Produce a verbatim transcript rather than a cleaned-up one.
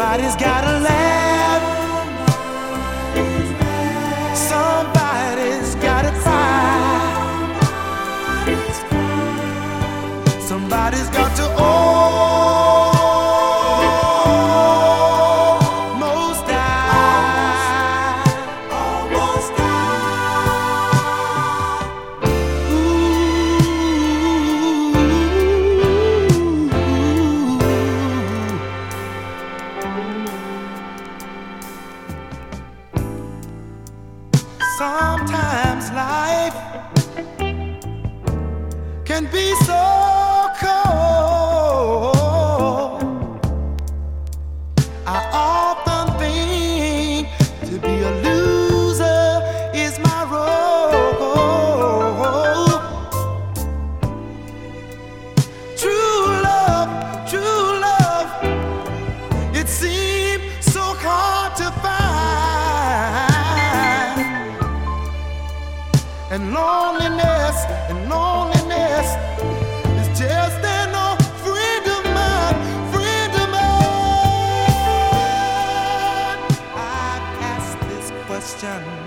Somebody's gotta laugh. Somebody's gotta cry. Somebody's got to almost die. Almost die. Sometimes life can be so cold. I often think to be a loser is my role. True love, true love, it seems so hard to find. And loneliness, and loneliness is just an old friend of mine, friend of mine. I've asked this question